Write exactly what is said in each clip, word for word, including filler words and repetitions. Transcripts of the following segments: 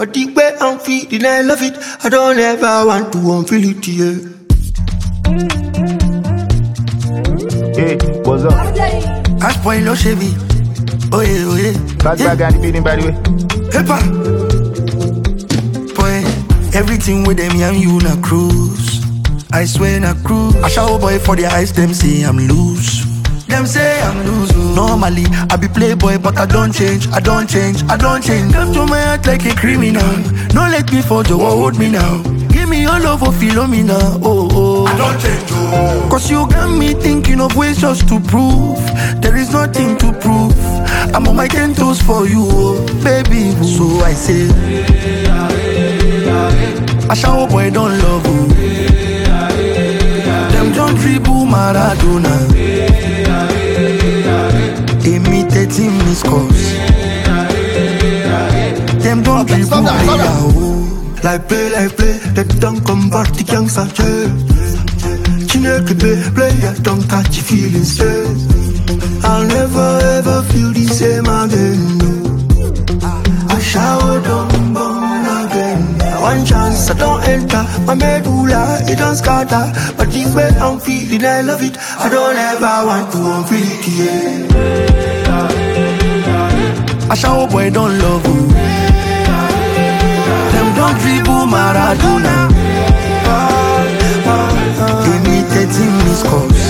But the way I'm feeling, I love it. I don't ever want to unfeel it, yeah. Hey, what's up? Cash boy, no Chevy. Oh yeah, oh yeah. Bad yeah. bag and the building, by the way. Hey, pa. Boy, everything with them, and you na cruise. I swear na cruise. I shower boy for the eyes, them say I'm loose. Them say I'm loose. Normally, I be playboy, but I don't change, I don't change, I don't change. Come to my heart like a criminal. No let me fall, you hold me now. Give me your love for Philomena, oh oh. I don't change, oh. Cause you got me thinking of ways just to prove there is nothing to prove. I'm on my ten toes for you, oh, baby. So I say, I shower boy don't love you. Them don't dribble Maradona. Imitating mis calls. Them don't dribble me. Like play, like play, they don't convert the gangster church. Chineke play, play, I don't catch your feelings stress. I'll never ever feel the same again, no. I shower down, born again. One chance, I don't enter, my medulla, it don't scatter. But the way I'm feeling, I love it. I don't ever want to unfeel it, yeah. I shower boy, don't love you. Don't dribble Maradona. Imitating mis calls.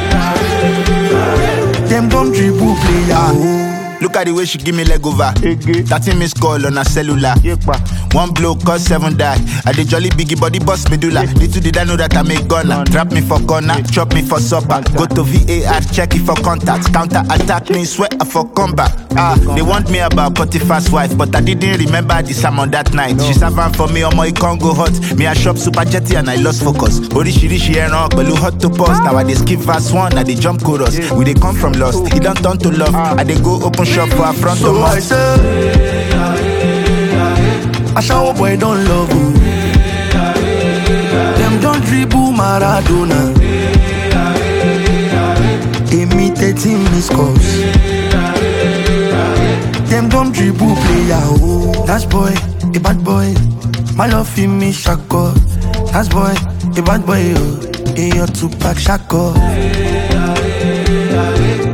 Them don't dribble player. Look at the way she give me leg over. thirteen missed call on her cellular. One blow cause seven die. I the jolly biggie body boss medulla. Little did I know that I make gunner. Trap me for corner, chop me for supper. Go to V A R, check it for contact. Counter attack me, sweat for combat. Ah, they want me about Potiphar's wife, but I didn't remember the sermon that night. She served for me on my Congo hot. Me I shop super jetty and I lost focus. Orishirishi eran belu hot to pause. Now I dey skip verse one, I dey jump chorus. We dey come from lost, it don't turn to love. I dey go open shop for a front so of I say, I shower boy don't love you. Them don't dribble Maradona. Imitating mis calls. Them don't dribble player, oh. That's boy, a bad boy. My love in me shako. That's boy, a bad boy, oh. In your two pack shako.